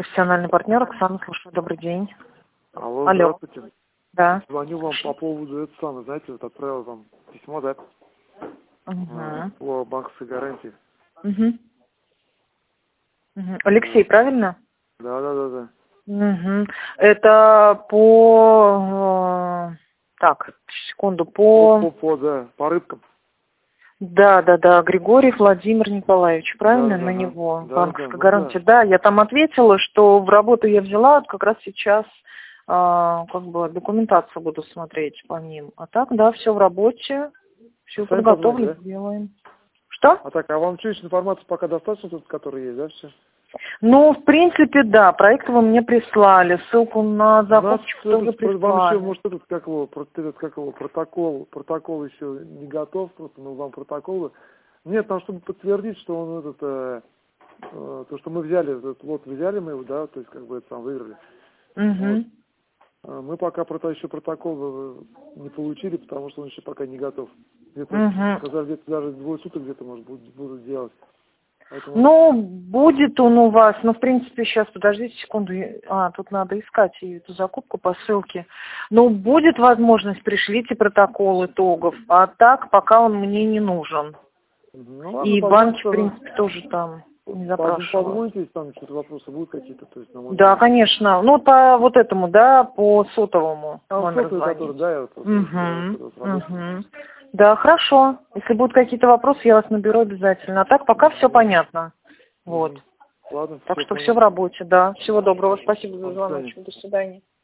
профессиональный партнер Оксана, слушаю, добрый день. Алло, Алло. здравствуйте. Да. Звоню вам по поводу этого самого, знаете, вот отправил вам письмо, да, по банковской гарантии. Угу. Алексей, правильно? Да. Угу. Это по... Так, секунду, по рыбкам. Да, Григорий Владимир Николаевич, правильно, Да, на него да, банковская гарантия. Да, я там ответила, что в работу я взяла, вот как раз сейчас как бы документацию буду смотреть по ним. А так, да, все в работе, все Сами подготовлено, позвоните, да? сделаем. Что? А вам что, информации пока достаточно, тут, которая есть, да, все? Ну, в принципе, да, проект вы мне прислали, ссылку на закупочку тоже прислали. Вам еще, может, протокол еще не готов, просто, вам протоколы. Нет, там, чтобы подтвердить, что он то, что мы взяли, этот лот взяли мы его, да, то есть, как бы, это сам выиграли. Угу. Вот. Мы пока еще протокол не получили, потому что он еще пока не готов. Где-то даже 2 суток где-то, может, будут делать. Поэтому... Ну, будет он у вас, в принципе, сейчас, подождите секунду, тут надо искать эту закупку по ссылке. Ну, будет возможность, пришлите протокол итогов, а так, пока он мне не нужен. Ну, ладно, и банки, в принципе, тоже там не запрашивают. Позвоните, если там что-то вопросы будут какие-то, то есть, Да, конечно. Ну, по вот этому, да, по сотовому номеру сотовый, звонить. Да, Да, хорошо. Если будут какие-то вопросы, я вас наберу обязательно. А так пока все понятно. Вот. Ладно, Так что все в работе, да. Всего доброго. Спасибо за звоночек. До свидания.